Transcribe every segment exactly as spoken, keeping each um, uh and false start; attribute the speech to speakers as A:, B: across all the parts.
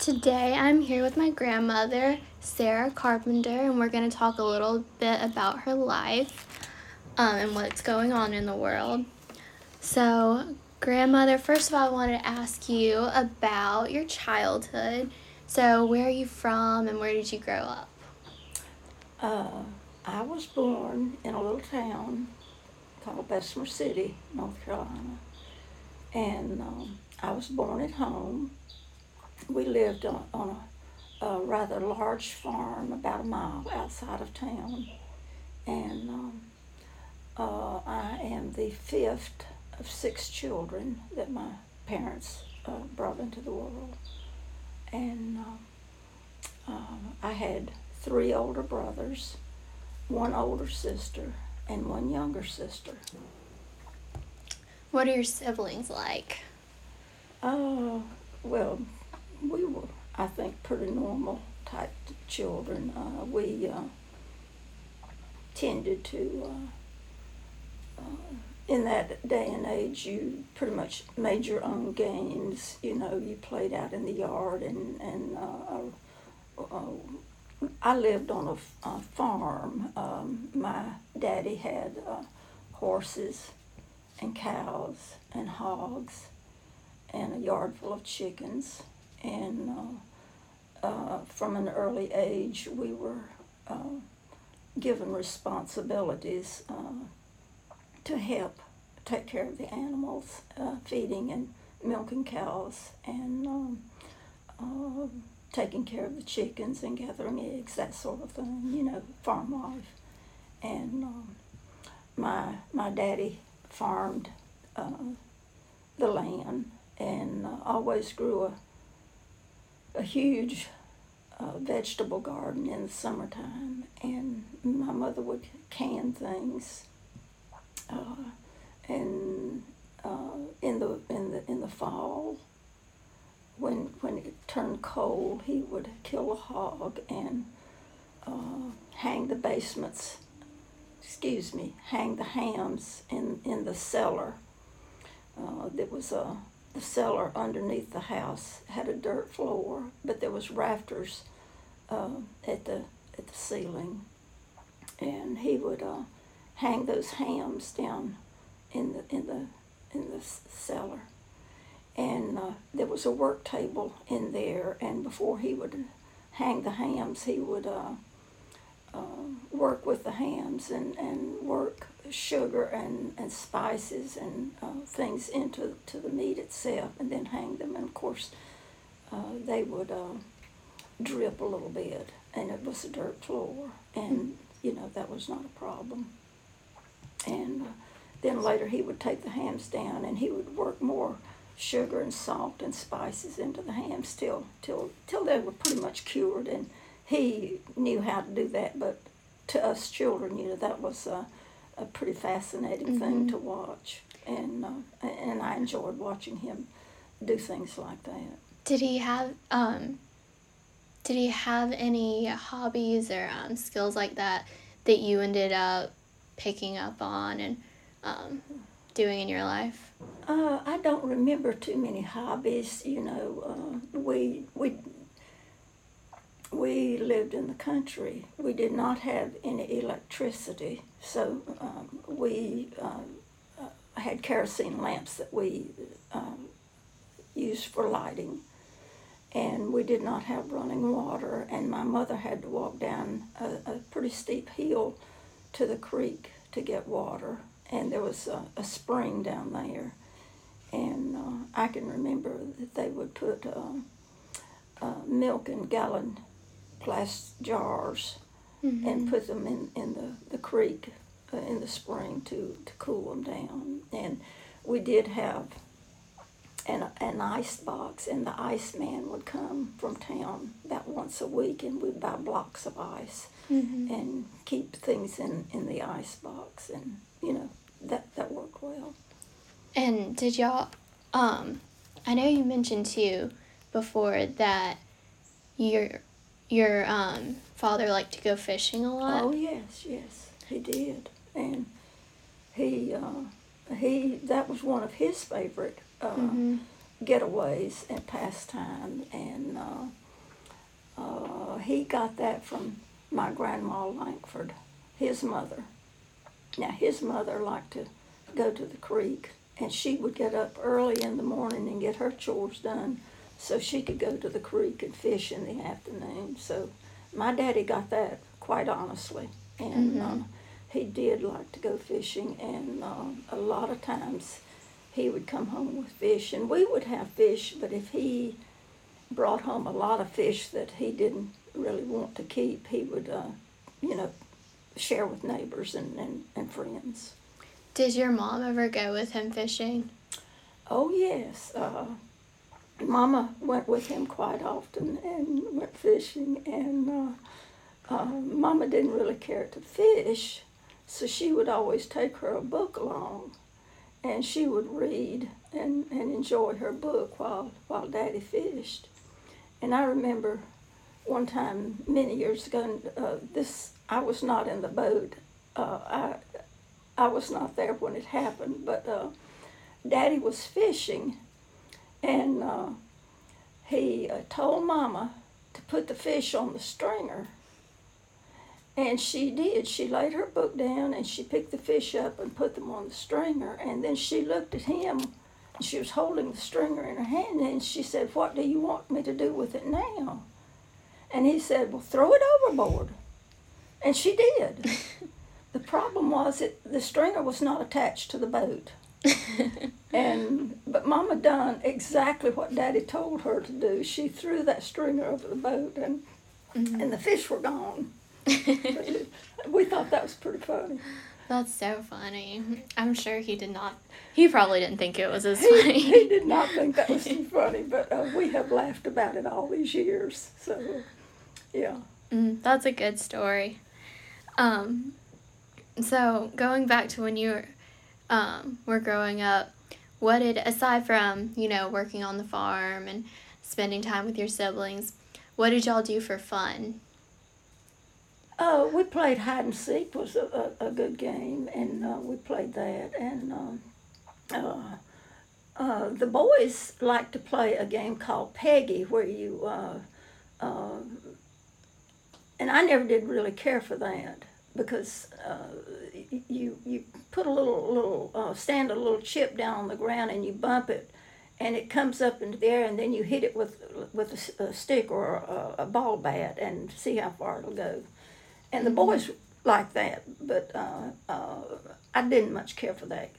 A: Today I'm here with my grandmother, Sarah Carpenter, and we're going to talk a little bit about her life um, and what's going on in the world. So, grandmother, first of all, I wanted to ask you about your childhood. So, where are you from and where did you grow up?
B: Uh, I was born in a little town called Bessemer City, North Carolina, and um, I was born at home. We lived on, on a, a rather large farm about a mile outside of town, and um, uh, I am the fifth of six children that my parents uh, brought into the world, and uh, uh, I had three older brothers, one older sister, and one younger sister.
A: What are your siblings like?
B: Uh, well, we were, I think, pretty normal type children. Uh, we uh, tended to, uh, uh, in that day and age, you pretty much made your own games. You know, you played out in the yard, and and uh, uh, I lived on a, a farm. Um, my daddy had uh, horses and cows and hogs and a yard full of chickens. And uh, uh, from an early age, we were uh, given responsibilities uh, to help take care of the animals, uh, feeding and milking cows, and um, uh, taking care of the chickens and gathering eggs, that sort of thing, you know, farm life. And um, my, my daddy farmed uh, the land and uh, always grew a, a huge uh, vegetable garden in the summertime. And my mother would can things, uh, and uh, in the in the in the fall, when when it turned cold, he would kill a hog and uh, hang the basements. Excuse me, hang the hams in in the cellar. Uh, there was a the cellar underneath the house had a dirt floor, but there was rafters uh, at the at the ceiling, and he would uh, hang those hams down in the in the in the cellar. And uh, there was a work table in there, and before he would hang the hams, he would uh, uh, work with the hams and, and work sugar and, and spices and uh, things into to the meat itself, and then hang them. And of course, uh, they would uh, drip a little bit, and it was a dirt floor, and you know that was not a problem. And uh, then later he would take the hams down, and he would work more sugar and salt and spices into the hams till till till they were pretty much cured. And he knew how to do that, but to us children, you know, that was a, a pretty fascinating mm-hmm. thing to watch, and uh, and I enjoyed watching him do things like that.
A: Did he have um? Did he have any hobbies or um, skills like that that you ended up picking up on and um, doing in your life?
B: Uh, I don't remember too many hobbies. You know, uh, we we we lived in the country. We did not have any electricity, so um, we uh, uh, had kerosene lamps that we um, used for lighting. And we did not have running water, and my mother had to walk down a, a pretty steep hill to the creek to get water, and there was a, a spring down there. And uh, I can remember that they would put uh, uh, milk in gallon glass jars mm-hmm. and put them in, in the, the creek, uh, in the spring to, to cool them down. And we did have an, an ice box, and the iceman would come from town about once a week, and we'd buy blocks of ice mm-hmm. and keep things in, in the ice box, and, you know, that, that worked well.
A: And did y'all, um, I know you mentioned too before that your your um, father liked to go fishing a lot.
B: Oh yes, yes, he did, and he uh, he that was one of his favorite uh, mm-hmm. getaways and pastime, and uh, uh, he got that from my grandma Langford, his mother. Now, his mother liked to go to the creek, and she would get up early in the morning and get her chores done so she could go to the creek and fish in the afternoon. So my daddy got that, quite honestly, and
A: Mm-hmm.
B: uh, he did like to go fishing, and uh, a lot of times he would come home with fish, and we would have fish, but if he brought home a lot of fish that he didn't really want to keep, he would, uh, you know, share with neighbors and, and, and friends.
A: Did your mom ever go with him fishing?
B: Oh, yes. Uh, Mama went with him quite often and went fishing, and uh, uh, Mama didn't really care to fish, so she would always take her a book along, and she would read and, and enjoy her book while, while Daddy fished. And I remember one time many years ago, uh, this I was not in the boat. Uh, I I was not there when it happened, but uh, Daddy was fishing, and uh, he uh, told Mama to put the fish on the stringer, and she did. She laid her book down and she picked the fish up and put them on the stringer, and then she looked at him. And she was holding the stringer in her hand, and she said, "What do you want me to do with it now?" And he said, "Well, throw it overboard." And she did. The problem was that the stringer was not attached to the boat. and But Mama done exactly what Daddy told her to do. She threw that stringer over the boat, and
A: Mm-hmm.
B: and the fish were gone. We thought that was pretty funny.
A: That's so funny. I'm sure he did not. He probably didn't think it was as
B: He,
A: funny.
B: he did not think that was too funny, but uh, we have laughed about it all these years. So, yeah.
A: Mm, that's a good story. Um, so going back to when you were, um, were growing up, what did, aside from, you know, working on the farm and spending time with your siblings, what did y'all do for fun?
B: Uh, we played hide and seek, was a, a, a good game, and uh, we played that. And um, uh, uh, the boys liked to play a game called Peggy, where you, uh, uh, and I never did really care for that because uh, you you put a little little uh, stand a little chip down on the ground and you bump it, and it comes up into the air, and then you hit it with with a, a stick or a, a ball bat and see how far it'll go. And the boys liked that, but uh, uh, I didn't much care for that.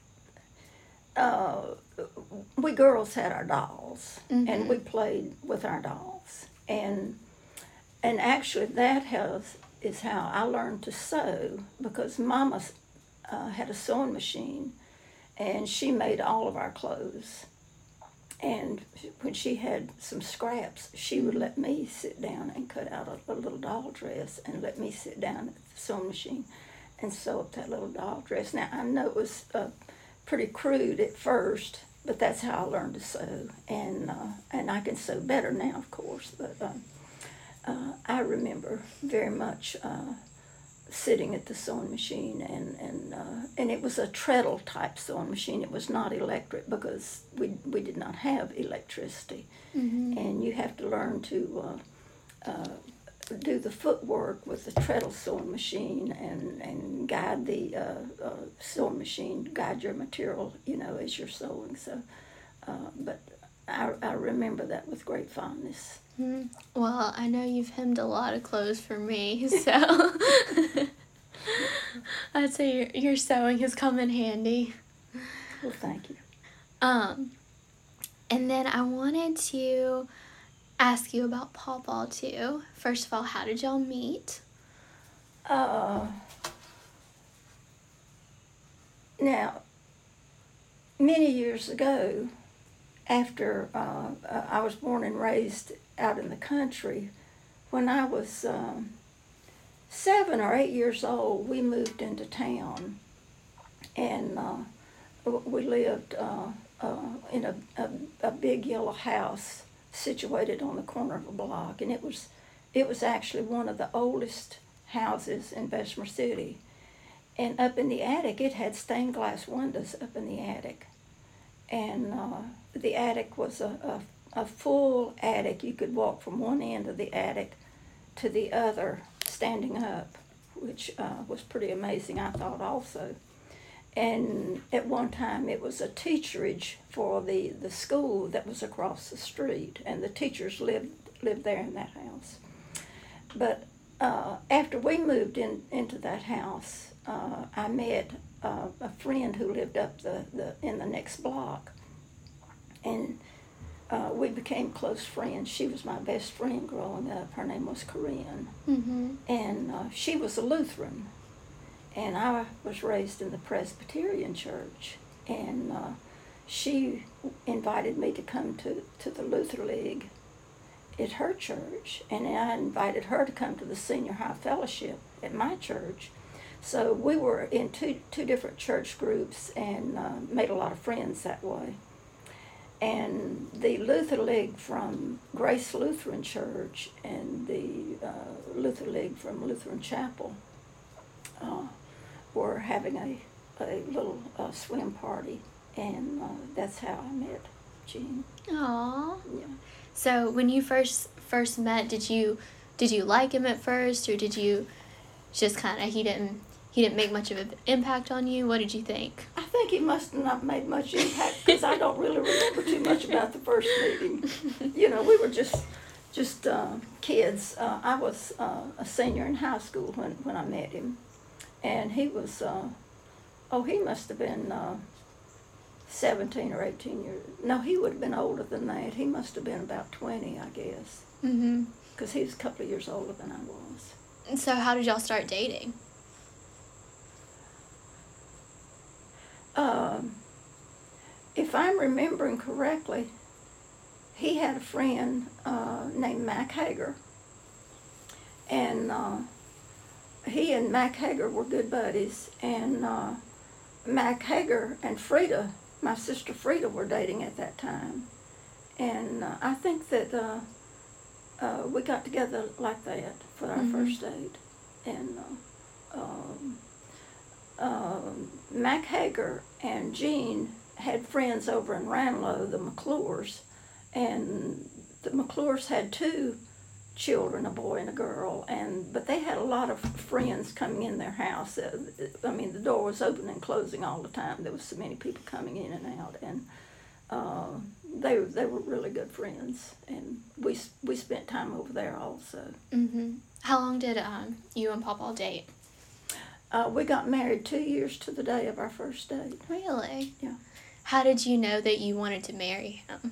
B: Uh, we girls had our dolls,
A: Mm-hmm.
B: and we played with our dolls, and and actually that has is how I learned to sew, because Mama uh, had a sewing machine, and she made all of our clothes. And when she had some scraps, she would let me sit down and cut out a, a little doll dress and let me sit down at the sewing machine and sew up that little doll dress. Now, I know it was uh, pretty crude at first, but that's how I learned to sew. And, uh, and I can sew better now, of course, but uh, uh, I remember very much uh, sitting at the sewing machine, and and uh, and it was a treadle type sewing machine. It was not electric because we we did not have electricity,
A: Mm-hmm.
B: and you have to learn to uh, uh, do the footwork with the treadle sewing machine, and and guide the uh, uh, sewing machine, guide your material, you know, as you're sewing. So, uh, but I I remember that with great fondness.
A: Mm-hmm. Well, I know you've hemmed a lot of clothes for me, so I'd say your, your sewing has come in handy.
B: Well, thank you.
A: Um, and then I wanted to ask you about Pawpaw too. First of all, how did y'all meet?
B: Uh, now, many years ago, after uh, uh, I was born and raised out in the country, when I was um, seven or eight years old, we moved into town, and uh, we lived uh, uh, in a, a, a big yellow house situated on the corner of a block, and it was it was actually one of the oldest houses in Bessemer City. And up in the attic, it had stained glass windows up in the attic, and uh, the attic was a, a, a full attic. You could walk from one end of the attic to the other standing up, which uh, was pretty amazing, I thought, also. And at one time it was a teacherage for the, the school that was across the street, and the teachers lived lived there in that house. But uh, after we moved in into that house, uh, I met uh, a friend who lived up the, the in the next block, and uh, we became close friends. She was my best friend growing up. Her name was Corinne,
A: Mm-hmm.
B: and uh, she was a Lutheran. And I was raised in the Presbyterian church, and uh, she invited me to come to, to the Luther League at her church, and I invited her to come to the Senior High Fellowship at my church. So we were in two, two different church groups and uh, made a lot of friends that way. And the Luther League from Grace Lutheran Church and the uh, Luther League from Lutheran Chapel uh, were having a, a little uh, swim party, and uh, that's how I met Jean.
A: Aww.
B: Yeah.
A: So when you first first met, did you did you like him at first, or did you just kind of he didn't he didn't make much of an impact on you? What did you think?
B: I think he must have not made much impact because I don't really remember too much about the first meeting. You know, we were just just uh, kids. Uh, I was uh, a senior in high school when, when I met him, and he was uh, oh he must have been uh, seventeen or eighteen years. No, he would have been older than that. He must have been about twenty, I guess,
A: Mm-hmm.
B: because he was a couple of years older than I was.
A: And so how did y'all start dating?
B: Um, if I'm remembering correctly, he had a friend uh, named Mac Hager, and uh, he and Mac Hager were good buddies, and uh, Mac Hager and Frida, my sister Frida, were dating at that time, and uh, I think that uh, uh, we got together like that for our
A: Mhm.
B: first date, and uh, um, um, Mac Hager and Jean had friends over in Ranelagh, the McClures, and the McClures had two children, a boy and a girl, and but they had a lot of friends coming in their house. Uh, I mean, the door was open and closing all the time. There was so many people coming in and out, and uh, they they were really good friends, and we we spent time over there also.
A: Mm-hmm. How long did um you and Papa date?
B: Uh, we got married two years to the day of our first date.
A: Really?
B: Yeah.
A: How did you know that you wanted to marry him?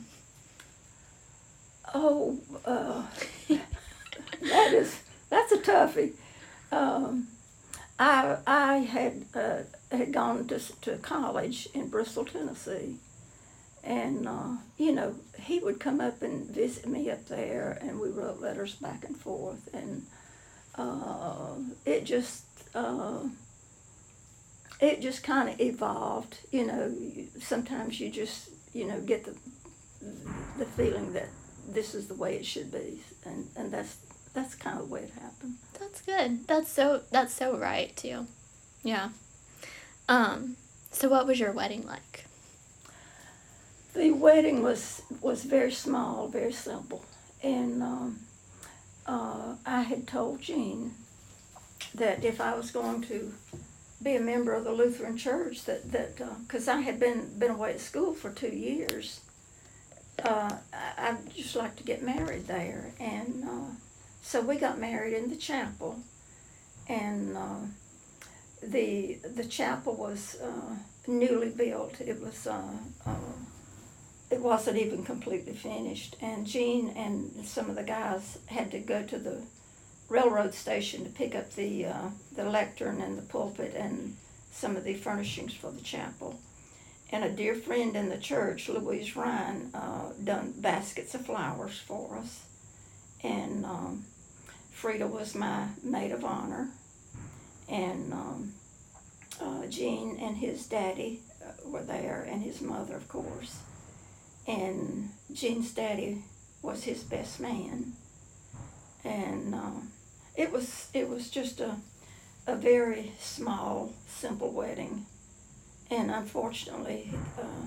B: Oh, uh, that is that's a toughie. Um, I I had uh, had gone to to college in Bristol, Tennessee, and uh, you know he would come up and visit me up there, and we wrote letters back and forth, and uh, it just uh, it just kind of evolved. You know, you- sometimes you just you know get the the feeling that this is the way it should be, and, and that's that's kind of the way it happened.
A: That's good. That's so that's so right too. Yeah. Um, so what was your wedding like?
B: The wedding was was very small, very simple, and um, uh, I had told Jean that if I was going to be a member of the Lutheran Church, that that because I had been been away at school for two years. Uh, I- I'd just like to get married there, and uh, so we got married in the chapel, and uh, the the chapel was uh, newly built. It was uh, uh, it wasn't even completely finished, and Jean and some of the guys had to go to the railroad station to pick up the uh, the lectern and the pulpit and some of the furnishings for the chapel. And a dear friend in the church, Louise Ryan, uh, done baskets of flowers for us. And um, Frida was my maid of honor. And um, uh, Gene and his daddy uh, were there, and his mother, of course. And Gene's daddy was his best man. And uh, it was it was just a a very small, simple wedding. And unfortunately, uh,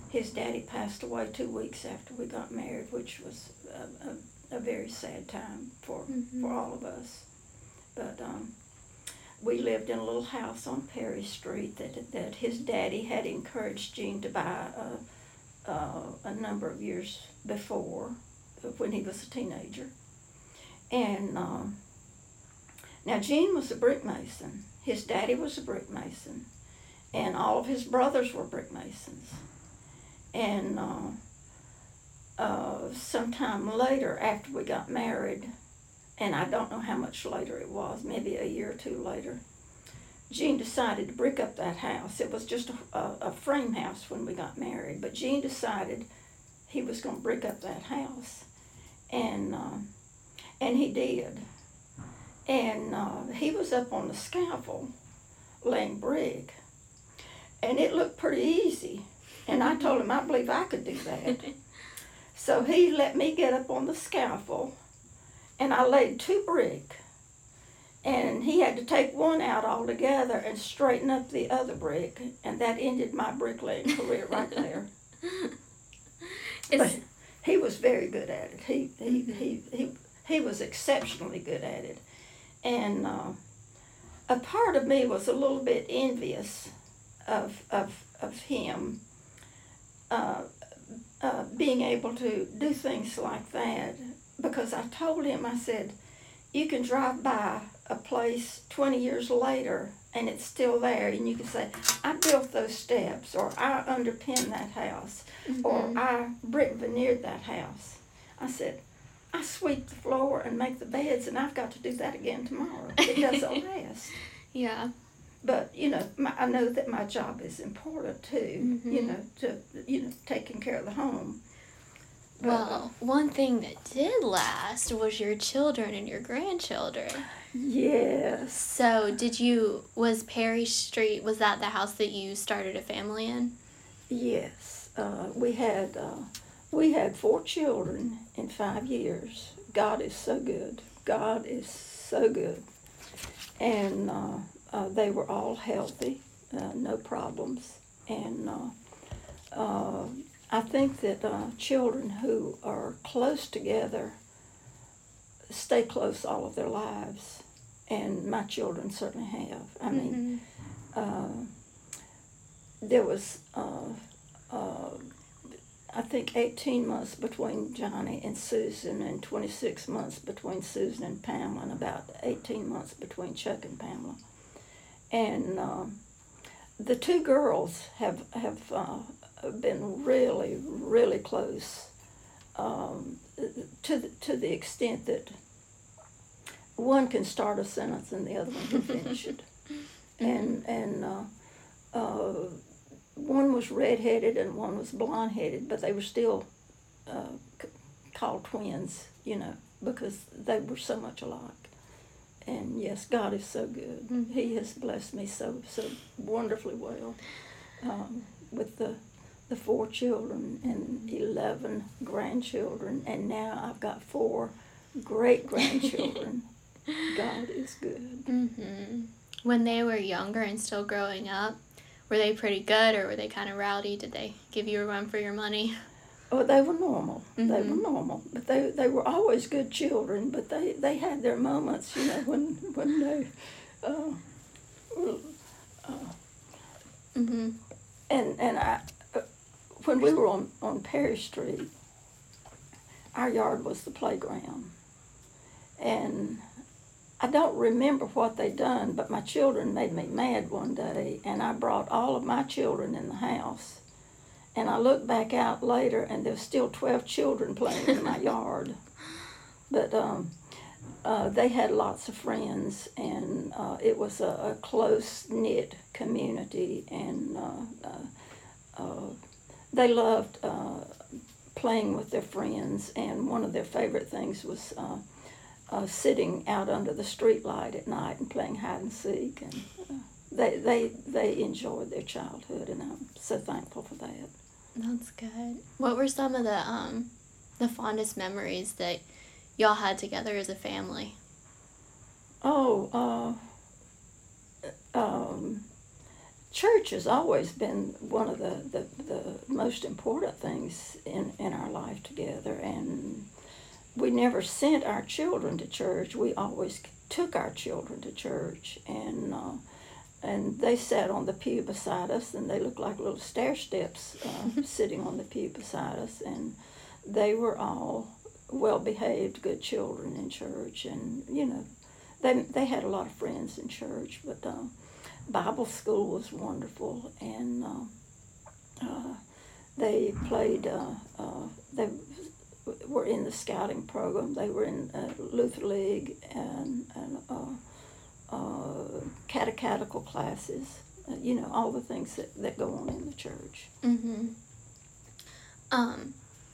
B: his daddy passed away two weeks after we got married, which was a, a, a very sad time for,
A: Mm-hmm.
B: for all of us. But um, we lived in a little house on Perry Street that, that his daddy had encouraged Gene to buy a, a, a number of years before, when he was a teenager. And um, now Gene was a brick mason. His daddy was a brick mason. And all of his brothers were brick masons. And uh, uh, sometime later, after we got married, and I don't know how much later it was, maybe a year or two later, Gene decided to brick up that house. It was just a, a, a frame house when we got married, but Gene decided he was going to brick up that house. And, uh, and he did. And uh, he was up on the scaffold laying brick. And it looked pretty easy. And I told him I believe I could do that. So he let me get up on the scaffold, and I laid two brick. And he had to take one out altogether and straighten up the other brick, and that ended my bricklaying career right there. But he was very good at it. He he,
A: Mm-hmm.
B: he, he, he was exceptionally good at it. And uh, a part of me was a little bit envious of of of him uh, uh, being able to do things like that, because I told him, I said, you can drive by a place twenty years later and it's still there, and you can say, I built those steps, or I underpinned that house,
A: Mm-hmm.
B: or I brick veneered that house. I said, I sweep the floor and make the beds, and I've got to do that again tomorrow. It doesn't last.
A: Yeah.
B: But, you know, my, I know that my job is important too,
A: Mm-hmm.
B: you know, to, you know, taking care of the home. But,
A: Well, one thing that did last was your children and your grandchildren.
B: yes.
A: So, did you, was Perry Street, was that the house that you started a family in?
B: Yes. Uh, we had, uh, we had four children in five years. God is so good. God is so good. And uh, uh, they were all healthy, uh, no problems. And uh, uh, I think that uh, children who are close together stay close all of their lives. And my children certainly have. I mean,
A: Mm-hmm.
B: uh, there was, uh, uh, I think, eighteen months between Johnny and Susan, and twenty-six months between Susan and Pamela, and about eighteen months between Chuck and Pamela. And um, the two girls have, have uh, been really, really close, um, to, the, to the extent that one can start a sentence and the other one can finish it. And, and uh, uh, one was redheaded and one was blonde-headed, but they were still uh, c- called twins, you know, because they were so much alike. And yes, God is so good.
A: Mm-hmm.
B: He has blessed me so so wonderfully well, um, with the the four children and eleven grandchildren, and now I've got four great grandchildren. God is good.
A: Mm-hmm. When they were younger and still growing up, were they pretty good, or were they kind of rowdy? Did they give you a run for your money?
B: Oh, they were normal.
A: Mm-hmm.
B: They were normal, but they they were always good children. But they, they had their moments, you know, when when they, uh, uh,
A: Mm-hmm.
B: and and I, uh, when we were on on Perry Street, our yard was the playground, and I don't remember what they done, but my children made me mad one day, and I brought all of my children in the house. And I looked back out later, and there's still twelve children playing in my yard. But um, uh, they had lots of friends, and uh, it was a, a close-knit community, and uh, uh, uh, they loved uh, playing with their friends, and one of their favorite things was uh, uh, sitting out under the street light at night and playing hide and seek. And uh, they, they, they enjoyed their childhood, and I'm so thankful for that.
A: That's good. What were some of the um the fondest memories that y'all had together as a family?
B: Oh, uh, um, church has always been one of the, the, the most important things in, in our life together. And we never sent our children to church. We always took our children to church. And uh, and they sat on the pew beside us, and they looked like little stair steps uh, sitting on the pew beside us. And they were all well-behaved, good children in church. And, you know, they, they had a lot of friends in church. But uh, Bible school was wonderful. And uh, uh, they played, uh, uh, they were in the scouting program. They were in uh, Luther League and, and uh, uh, catechetical classes, uh, you know, all the things that, that go on in the church.
A: Mm-hmm. Um,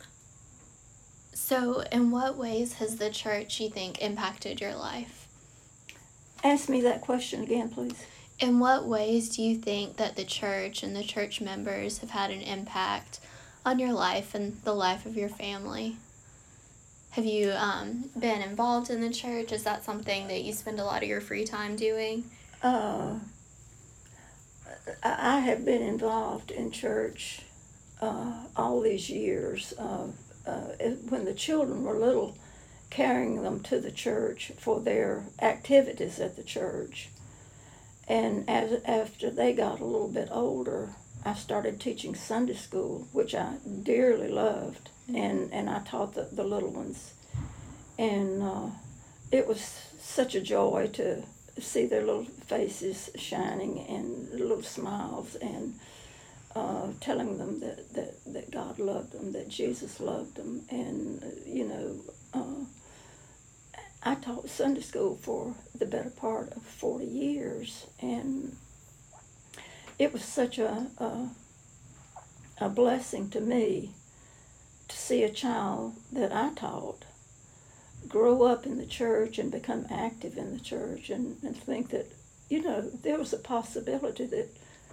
A: so in what ways has the church, you think, impacted your life?
B: Ask me that question again, please.
A: In what ways do you think that the church and the church members have had an impact on your life and the life of your family? Have you um, been involved in the church? Is that something that you spend a lot of your free time doing?
B: Uh, I I have been involved in church uh, all these years. Uh, uh, it- when the children were little, carrying them to the church for their activities at the church. And as after they got a little bit older, I started teaching Sunday school, which I dearly loved, and, and I taught the, the little ones. And uh, it was such a joy to see their little faces shining and little smiles, and uh, telling them that, that, that God loved them, that Jesus loved them. And, uh, you know, uh, I taught Sunday school for the better part of forty years, and it was such a, a, a blessing to me to see a child that I taught grow up in the church and become active in the church, and, and think that, you know, there was a possibility that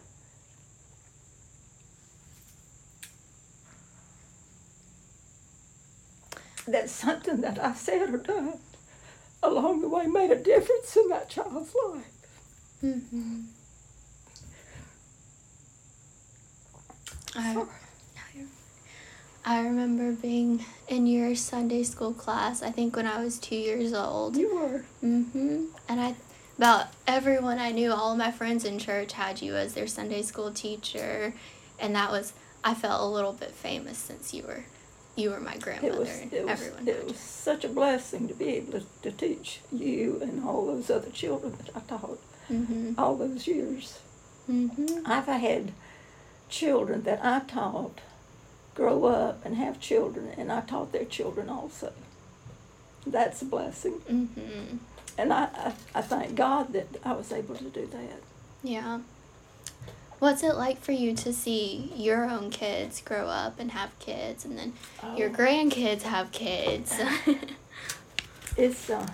B: that something that I said or done along the way made a difference in that child's life.
A: Mm-hmm. I, I remember being in your Sunday school class, I think when I was two years old.
B: You were.
A: Mm-hmm. And I, about everyone I knew, all of my friends in church had you as their Sunday school teacher. And that was, I felt a little bit famous since you were you were my grandmother.
B: It was,
A: and
B: it was,
A: everyone
B: it was such a blessing to be able to, to teach you and all those other children that I taught
A: Mm-hmm.
B: all those years.
A: Mm-hmm.
B: I've had children that I taught grow up and have children, and I taught their children also. That's a blessing.
A: Mm-hmm.
B: And I, I, I thank God that I was able to do that.
A: Yeah. What's it like for you to see your own kids grow up and have kids, and then
B: Oh.
A: your grandkids have kids?
B: It's, uh,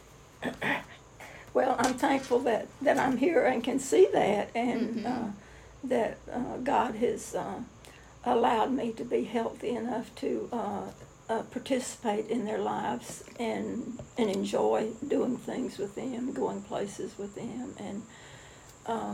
B: well, I'm thankful that, that I'm here and can see that, and
A: Mhm.
B: uh, that uh, God has uh, allowed me to be healthy enough to uh, uh, participate in their lives and and enjoy doing things with them, going places with them. And uh,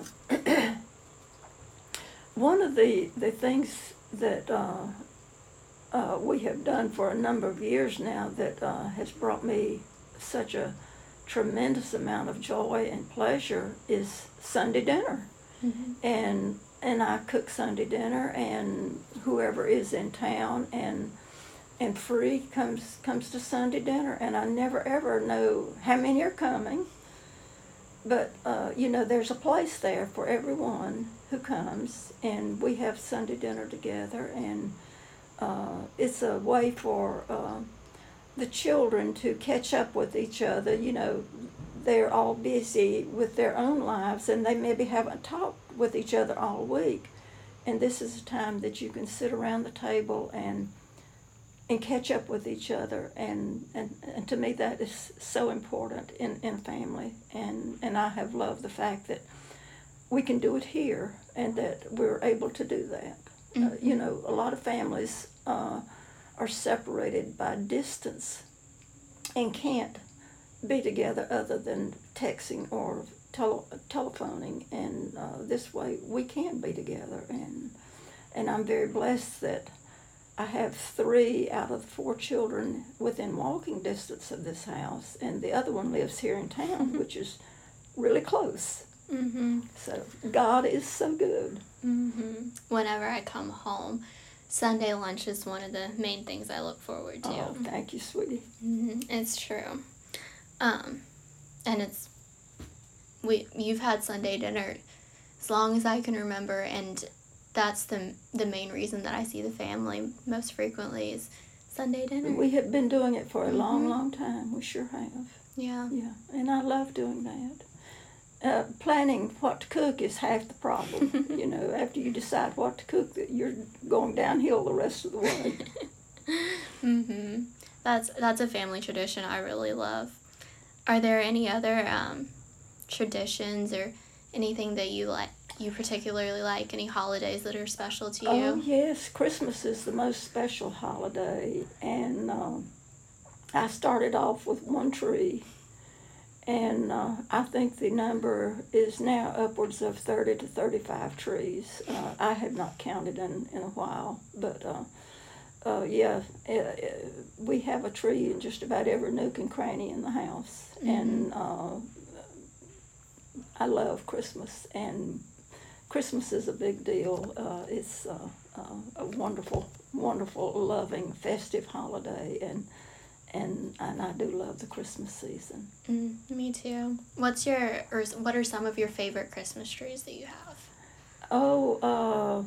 B: one of the, the things that uh, uh, we have done for a number of years now that uh, has brought me such a tremendous amount of joy and pleasure is Sunday dinner.
A: Mm-hmm.
B: And and I cook Sunday dinner, and whoever is in town and and free comes comes to Sunday dinner, and I never ever know how many are coming. But uh, you know, there's a place there for everyone who comes, and we have Sunday dinner together, and uh, it's a way for uh, the children to catch up with each other. You know, they're all busy with their own lives, and they maybe haven't talked with each other all week. And this is a time that you can sit around the table and and catch up with each other. And, and, and to me, that is so important in, in family. And, and I have loved the fact that we can do it here and that we're able to do that. Uh,
A: Mm-hmm.
B: you know, a lot of families uh, are separated by distance and can't be together other than texting or tele- telephoning, and uh, this way we can be together. And and I'm very blessed that I have three out of the four children within walking distance of this house, and the other one lives here in town, which is really close.
A: Mm-hmm.
B: So God is so good.
A: Mm-hmm. Whenever I come home, Sunday lunch is one of the main things I look forward to.
B: Oh, thank you, sweetie.
A: Mm-hmm. It's true. Um, and it's we you've had Sunday dinner as long as I can remember, and that's the the main reason that I see the family most frequently is Sunday dinner.
B: We have been doing it for a long,
A: Mhm.
B: long time. We sure have.
A: Yeah.
B: Yeah, and I love doing that. Uh, planning what to cook is half the problem. You know, after you decide what to cook, that you're going downhill the rest of the way.
A: Mhm. That's that's a family tradition I really love. Are there any other um, traditions or anything that you like you particularly like? Any holidays that are special to you?
B: Oh yes, Christmas is the most special holiday, and um, I started off with one tree, and uh, I think the number is now upwards of thirty to thirty-five trees. Uh, I have not counted in, in a while, but uh, uh, yeah, uh, uh, we have a tree in just about every nook and cranny in the house,
A: Mhm.
B: and uh, I love Christmas, and Christmas is a big deal. Uh, it's uh, uh, a wonderful, wonderful, loving, festive holiday, and and and I do love the Christmas season.
A: Mm, me too. What's your or s- what are some of your favorite Christmas trees that you have?
B: Oh, uh,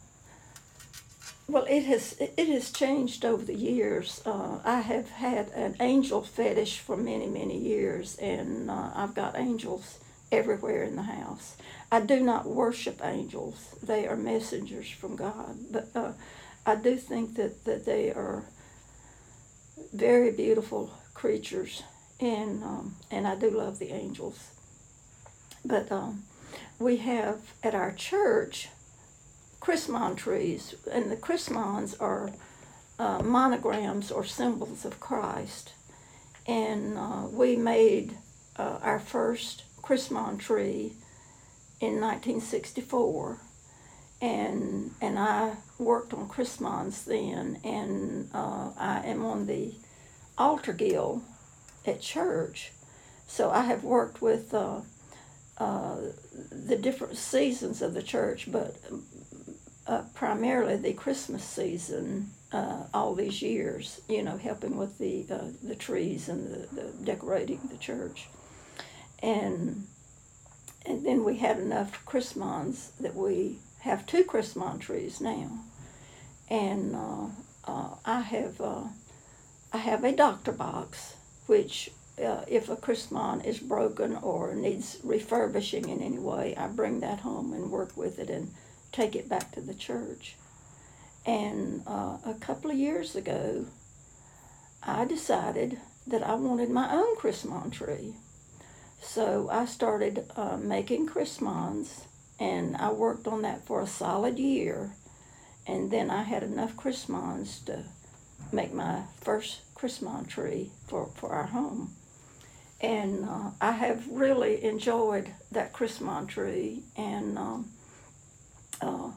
B: well, it has it has changed over the years. Uh, I have had an angel fetish for many, many years, and uh, I've got angels everywhere in the house. I do not worship angels; they are messengers from God. But uh, I do think that, that they are very beautiful creatures, and um, and I do love the angels. But um, we have at our church Chrismon trees, and the Chrismons are uh, monograms or symbols of Christ. And uh, we made uh, our first Chrismon tree in nineteen sixty-four, and and I worked on Chrismons then, and uh, I am on the altar guild at church, so I have worked with uh, uh, the different seasons of the church, but uh, primarily the Christmas season uh, all these years, you know, helping with the uh, the trees and the, the decorating the church. And and then we had enough Chrismons that we have two Chrismon trees now. And uh, uh, I have uh, I have a doctor box, which uh, if a Chrismon is broken or needs refurbishing in any way, I bring that home and work with it and take it back to the church. And uh, a couple of years ago, I decided that I wanted my own Chrismon tree. So I started uh, making Chrismons, and I worked on that for a solid year. And then I had enough Chrismons to make my first Chrismon tree for, for our home. And uh, I have really enjoyed that Chrismon tree. And um, uh,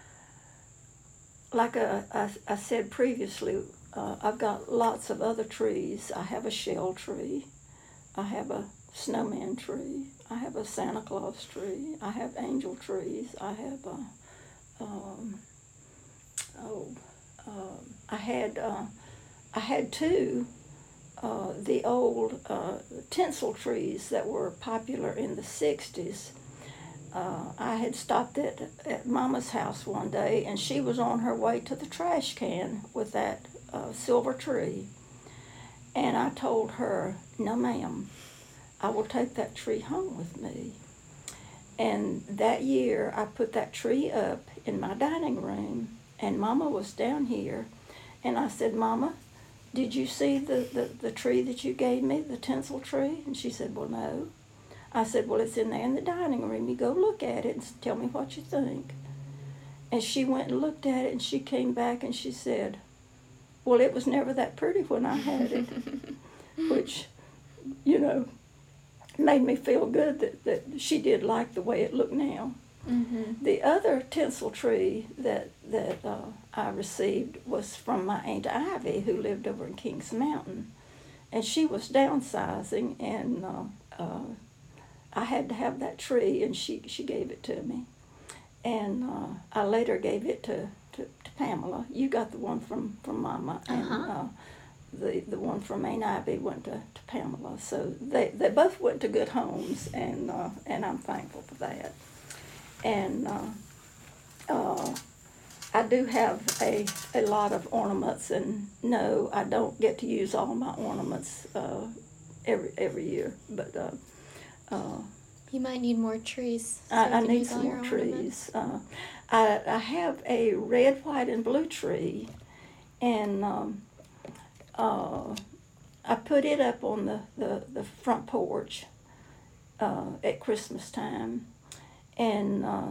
B: like I, I, I said previously, uh, I've got lots of other trees. I have a shell tree. I have a snowman tree. I have a Santa Claus tree. I have angel trees. I have a, um, oh, uh, I had uh, I had two uh, the old uh, tinsel trees that were popular in the sixties. Uh, I had stopped at, at Mama's house one day, and she was on her way to the trash can with that uh, silver tree. And I told her, "No, ma'am, I will take that tree home with me." And that year, I put that tree up in my dining room, and Mama was down here. And I said, "Mama, did you see the, the, the tree that you gave me, the tinsel tree?" And she said, "Well, no." I said, "Well, it's in there in the dining room. You go look at it and tell me what you think." And she went and looked at it, and she came back and she said, "Well, it was never that pretty when I had it." Which, you know, made me feel good that, that she did like the way it looked now.
A: Mm-hmm.
B: The other tinsel tree that that uh, I received was from my Aunt Ivy, who lived over in Kings Mountain, and she was downsizing, and uh, uh, I had to have that tree, and she, she gave it to me, and uh, I later gave it to, to, to Pamela. You got the one from, from Mama, and
A: Uh-huh.
B: uh, the the one from Aunt Ivy went to, to Pamela. So they, they both went to good homes, and uh, and I'm thankful for that. And uh, uh, I do have a, a lot of ornaments, and no, I don't get to use all my ornaments uh, every every year. But uh, uh,
A: You might need more trees. So
B: I,
A: you
B: I
A: can
B: need
A: use
B: some
A: all
B: more
A: your
B: trees.
A: ornaments.
B: Uh, I I have a red, white, and blue tree, and um, uh, I put it up on the, the, the front porch uh, at Christmas time, and uh,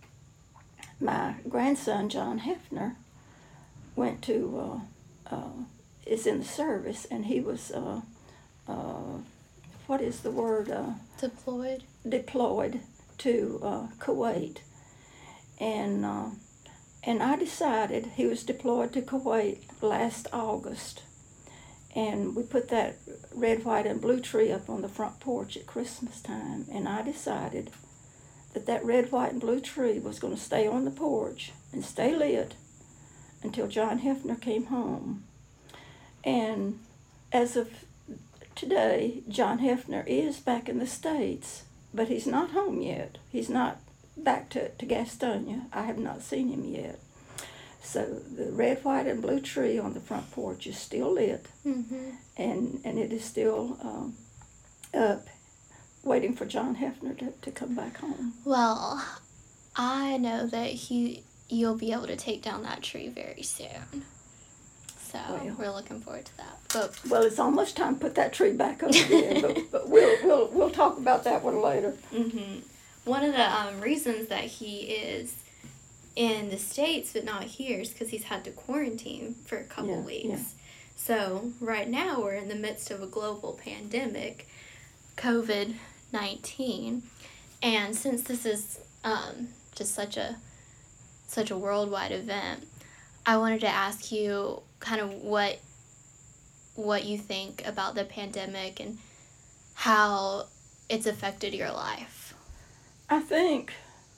B: my grandson John Hefner went to uh, uh, is in the service, and he was uh, uh, what is the word uh,
A: Deployed.
B: deployed to uh, Kuwait, and uh, and I decided he was deployed to Kuwait last August, and we put that red, white, and blue tree up on the front porch at Christmas time, and I decided that that red, white, and blue tree was going to stay on the porch and stay lit until John Hefner came home. And as of today, John Hefner is back in the States, but he's not home yet. He's not back to, to Gastonia. I have not seen him yet. So the red, white, and blue tree on the front porch is still lit,
A: Mm-hmm.
B: and, and it is still um, up, waiting for John Hefner to, to come back home.
A: Well, I know that he you'll be able to take down that tree very soon. So
B: Well.
A: we're looking forward to that. But
B: Well, it's almost time to put that tree back up again, but, but we'll, we'll, we'll talk about that one later.
A: mm-hmm. One of the um, reasons that he is in the States but not here is because he's had to quarantine for a couple
B: Yeah,
A: weeks.
B: yeah.
A: So right now we're in the midst of a global pandemic, COVID nineteen, and since this is um, just such a such a worldwide event, I wanted to ask you kind of what what you think about the pandemic and how it's affected your life.
B: I think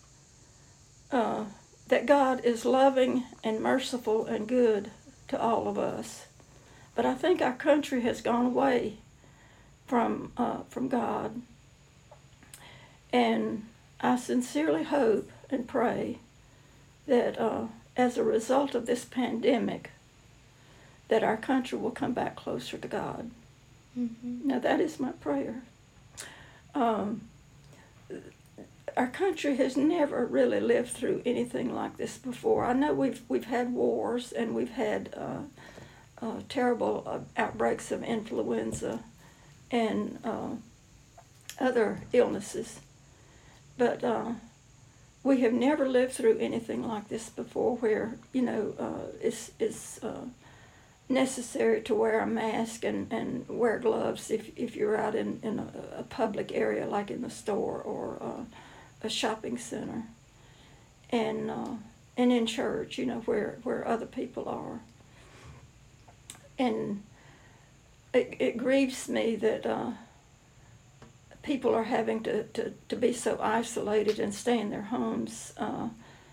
B: uh, that God is loving and merciful and good to all of us. But I think our country has gone away from uh, from God. And I sincerely hope and pray that uh, as a result of this pandemic, that our country will come back closer to God.
A: Mm-hmm.
B: Now that is my prayer. Um, our country has never really lived through anything like this before. I know we've we've had wars, and we've had uh, uh, terrible uh, outbreaks of influenza and uh, other illnesses, but uh, we have never lived through anything like this before, where you know uh, it's it's uh, necessary to wear a mask and, and wear gloves if if you're out in, in a, a public area like in the store or uh, a shopping center, and uh, and in church, you know, where, where other people are. And it, it grieves me that uh, people are having to, to, to be so isolated and stay in their homes. Uh,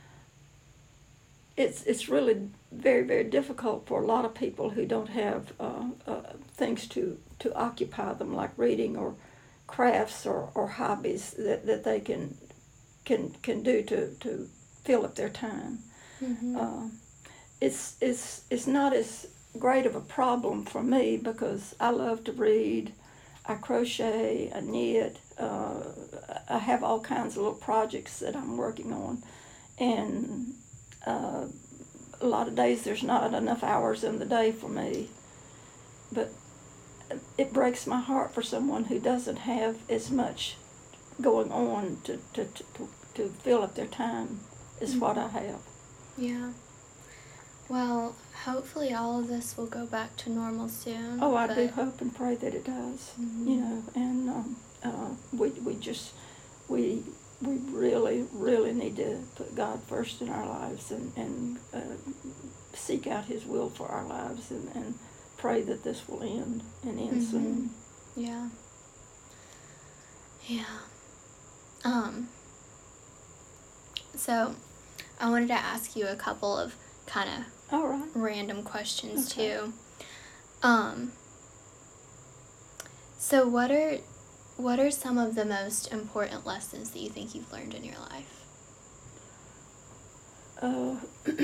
B: it's it's really very, very difficult for a lot of people who don't have uh, uh, things to, to occupy them, like reading or crafts or, or hobbies that, that they can can can do to, to fill up their time.
A: Mm-hmm.
B: Uh, it's it's it's not as great of a problem for me because I love to read. I crochet, I knit, uh, I have all kinds of little projects that I'm working on, and uh, a lot of days there's not enough hours in the day for me, but it breaks my heart for someone who doesn't have as much going on to, to, to, to fill up their time as mm-hmm. what I have.
A: Yeah. Well, hopefully all of this will go back to normal soon.
B: Oh, I
A: but...
B: do hope and pray that it does.
A: Mm-hmm.
B: You know, and um, uh, we we just we we really really need to put God first in our lives and and uh, seek out His will for our lives and, and pray that this will end and end
A: Mm-hmm.
B: soon.
A: Yeah. Yeah. Um. So, I wanted to ask you a couple of kind of
B: All right.
A: random questions
B: Okay.
A: too. Um. So, what are what are some of the most important lessons that you think you've learned in your life?
B: Uh,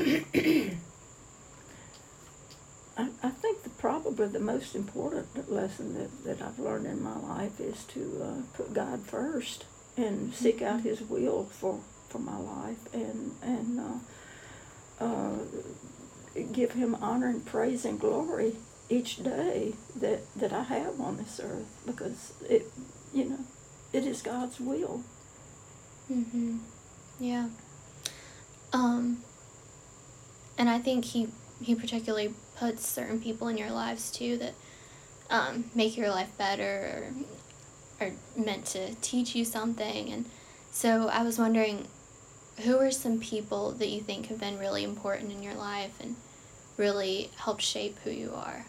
B: I, I think the, probably the most important lesson that, that I've learned in my life is to uh, put God first and seek out His will for, for my life and and uh, uh, give Him honor and praise and glory each day that, that I have on this earth, because it you know it is God's will.
A: Mm-hmm. Yeah. Um. And I think he he particularly puts certain people in your lives too that um, make your life better or are meant to teach you something. And so I was wondering, who are some people that you think have been really important in your life and really helped shape who you are?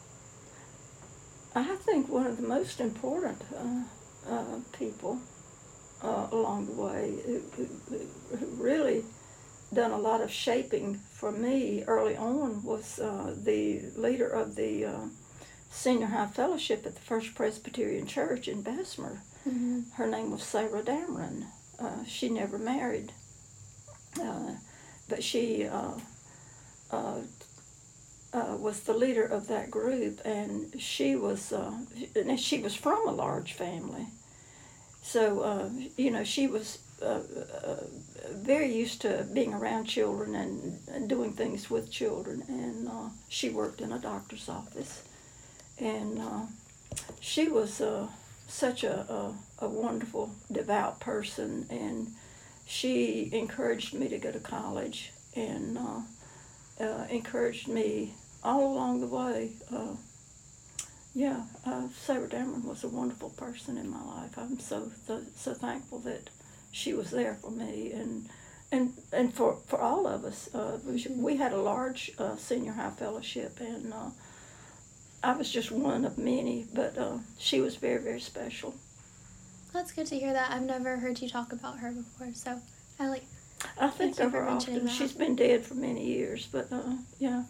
B: I think one of the most important uh, uh, people uh, along the way who, who, who really done a lot of shaping for me early on was uh, the leader of the uh, Senior High Fellowship at the First Presbyterian Church in Bessemer.
A: Mm-hmm.
B: Her name was Sarah Dameron. Uh, she never married, uh, but she uh, uh, uh, was the leader of that group, and she was uh, and she was from a large family. So, uh, you know, she was uh, uh, very used to being around children and, and doing things with children. And uh, she worked in a doctor's office. And uh, she was uh, such a, a, a wonderful, devout person. And she encouraged me to go to college and uh, uh, encouraged me all along the way. Uh, Yeah, uh, Sarah Dameron was a wonderful person in my life. I'm so, so so thankful that she was there for me and and and for, for all of us. Uh, we had a large uh, senior high fellowship, and uh, I was just one of many, but uh, she was very, very special.
A: That's good to hear that. I've never heard you talk about her before, so I like.
B: I think
A: you
B: of
A: for
B: her
A: mentioning
B: often.
A: that.
B: She's been dead for many years, but uh, yeah.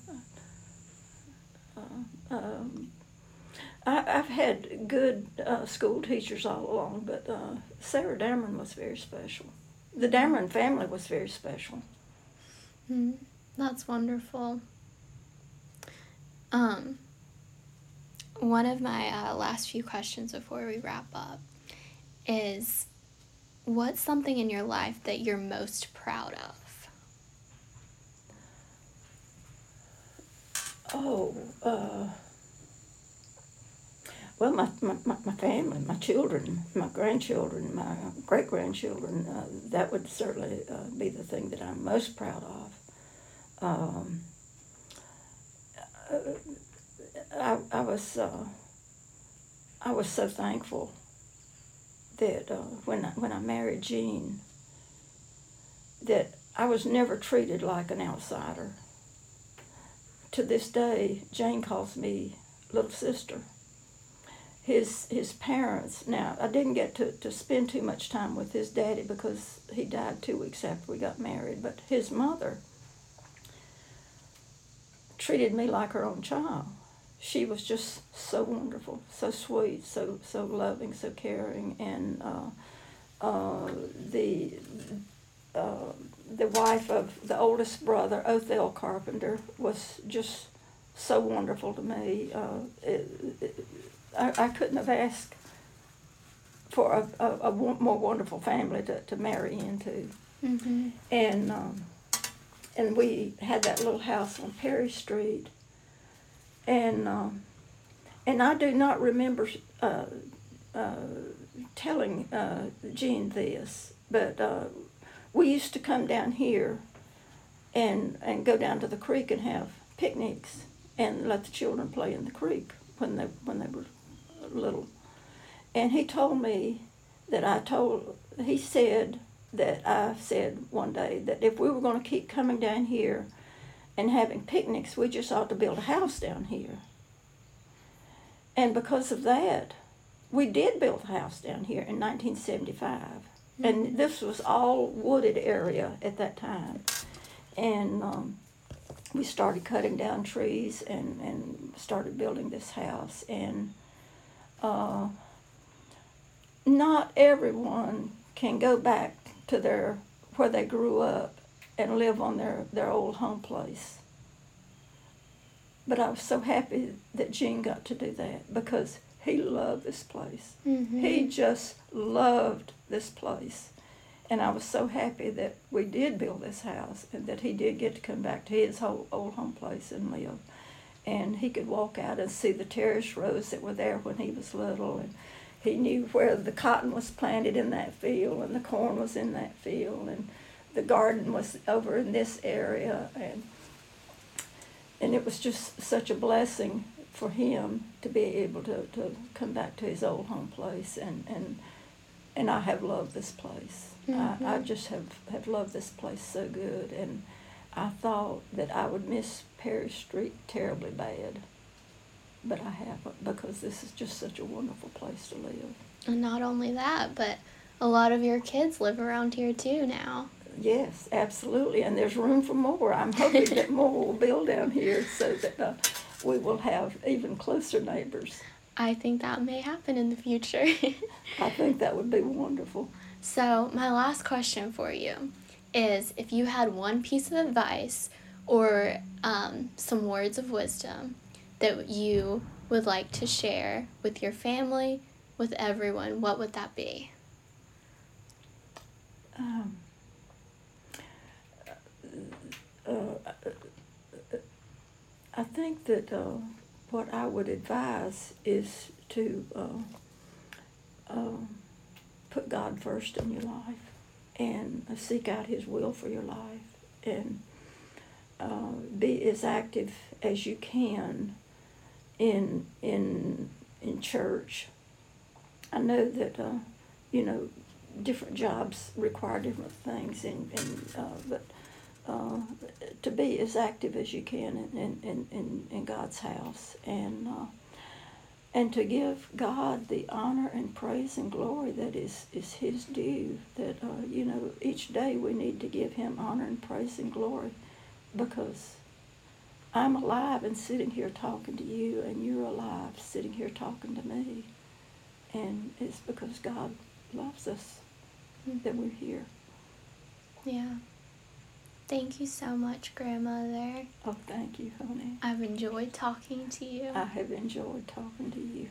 B: Uh, um, I, I've had good uh, school teachers all along, but uh, Sarah Dameron was very special. The Dameron family was very special.
A: Mm, that's wonderful. Um, one of my uh, last few questions before we wrap up is, what's something in your life that you're most proud of?
B: Oh, uh, well, my, my, my, my family, my children, my grandchildren, my great-grandchildren, uh, that would certainly uh, be the thing that I'm most proud of. Um, uh, I, I was uh, I was so thankful that uh, when I, when I married Jean, that I was never treated like an outsider. To this day, Jane calls me little sister. His his parents, now I didn't get to, to spend too much time with his daddy because he died two weeks after we got married, but his mother treated me like her own child. She was just so wonderful, so sweet, so so loving, so caring, and uh, uh, the uh, the wife of the oldest brother, Othel Carpenter, was just so wonderful to me. Uh, it, it, I, I couldn't have asked for a, a, a more wonderful family to, to marry into.
A: Mm-hmm.
B: And um, and we had that little house on Perry Street. And um, and I do not remember uh, uh, telling uh, Jean this, but uh, we used to come down here and and go down to the creek and have picnics and let the children play in the creek when they when they were little. And he told me that I told he said that I said one day that if we were going to keep coming down here and having picnics, we just ought to build a house down here. And because of that, we did build a house down here in nineteen seventy-five. Mm-hmm. And this was all wooded area at that time. And um, we started cutting down trees and, and started building this house. And uh, not everyone can go back to their where they grew up and live on their, their old home place. But I was so happy that Gene got to do that because he loved this place. Mm-hmm. He just loved this place. And I was so happy that we did build this house and that he did get to come back to his whole old home place and live. And he could walk out and see the terrace rows that were there when he was little. And he knew where the cotton was planted in that field and the corn was in that field and the garden was over in this area. And and it was just such a blessing for him to be able to, to come back to his old home place. And, and, and I have loved this place. Mm-hmm. I, I just have, have loved this place so good. And I thought that I would miss Perry Street terribly bad. But I haven't, because this is just such a wonderful place to live.
A: And not only that, but a lot of your kids live around here too now.
B: Yes, absolutely, and there's room for more. I'm hoping that more will build down here so that uh, we will have even closer neighbors.
A: I think that may happen in the future.
B: I think that would be wonderful.
A: So my last question for you is, if you had one piece of advice or um, some words of wisdom that you would like to share with your family, with everyone, what would that be?
B: Um. Uh, I think that uh, what I would advise is to uh, uh, put God first in your life and seek out His will for your life and uh, be as active as you can in in in church. I know that uh, you know different jobs require different things, and, and uh, but. Uh, to be as active as you can in, in, in, in God's house and uh, and to give God the honor and praise and glory that is, is His due. That, uh, you know, each day we need to give Him honor and praise and glory because I'm alive and sitting here talking to you, and you're alive sitting here talking to me. And it's because God loves us that we're here.
A: Yeah. Thank you so much, Grandmother.
B: Oh, thank you, honey.
A: I've enjoyed talking to you.
B: I have enjoyed talking to you.